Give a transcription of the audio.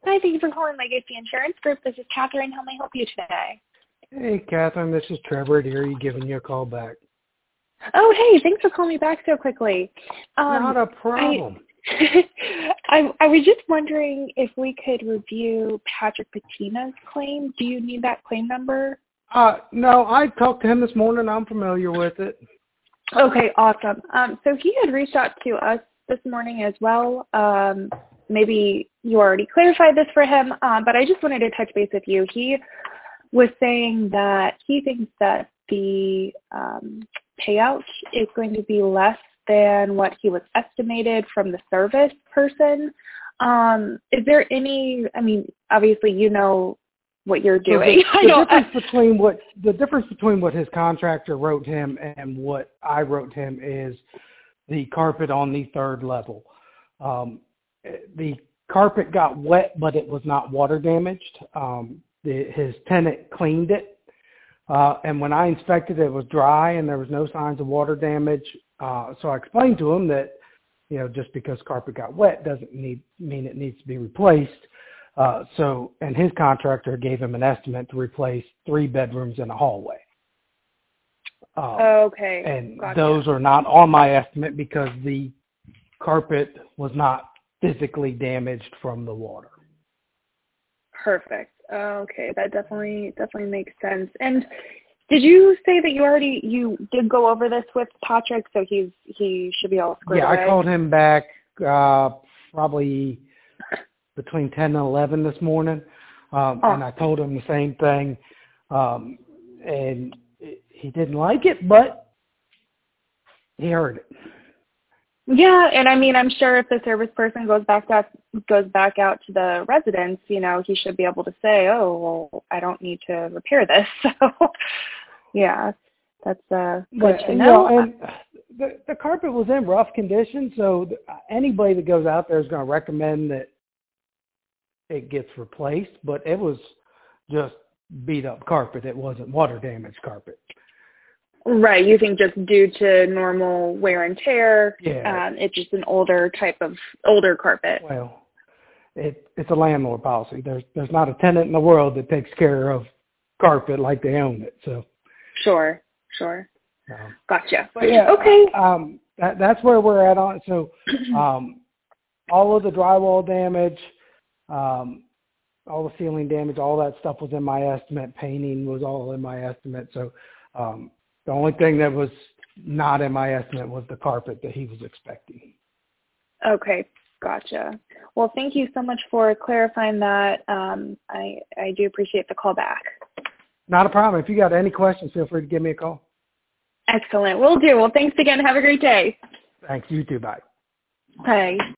Hi, thank you for calling Legacy Insurance Group. This is Catherine. How may I help you today? Hey, Catherine, this is Trevor here. You giving you a call back? Oh, hey, thanks for calling me back so quickly. Not a problem. I was just wondering if we could review Patrick Patina's claim. Do you need that claim number? No, I talked to him this morning. I'm familiar with it. Okay, awesome. So he had reached out to us this morning as well. Maybe you already clarified this for him, but I just wanted to touch base with you. He was saying that he thinks that the payout is going to be less than what he was estimated from the service person. Is there any, I mean, obviously you know what you're doing. The difference between what his contractor wrote him and what I wrote him is the carpet on the third level. The carpet got wet, but it was not water damaged. His tenant cleaned it. And when I inspected it, it was dry and there was no signs of water damage. So I explained to him that, just because carpet got wet doesn't mean it needs to be replaced. And his contractor gave him an estimate to replace 3 bedrooms and a hallway. Okay. And gotcha. Those are not on my estimate because the carpet was not physically damaged from the water. Perfect. Okay, that definitely makes sense. And did you say that you did go over this with Patrick, so he should be all squared away? Yeah, I called him back probably between 10 and 11 this morning, and I told him the same thing, and he didn't like it, but he heard it. Yeah, and I mean, I'm sure if the service person goes back out to the residents, he should be able to say, "Oh, well, I don't need to repair this." So, yeah, that's good to know. And the carpet was in rough condition, so anybody that goes out there is going to recommend that it gets replaced. But it was just beat up carpet; it wasn't water damaged carpet. Right, you think just due to normal wear and tear, yeah. It's just an older carpet. Well, it's a landlord policy. There's not a tenant in the world that takes care of carpet like they own it. So Sure. Gotcha. But yeah, okay. That's where we're at on it. So all of the drywall damage, all the ceiling damage, all that stuff was in my estimate. Painting was all in my estimate. So the only thing that was not in my estimate was the carpet that he was expecting. Okay, gotcha. Well, thank you so much for clarifying that. I do appreciate the call back. Not a problem. If you got any questions, feel free to give me a call. Excellent. Will do. Well, thanks again. Have a great day. Thanks. You too. Bye. Bye.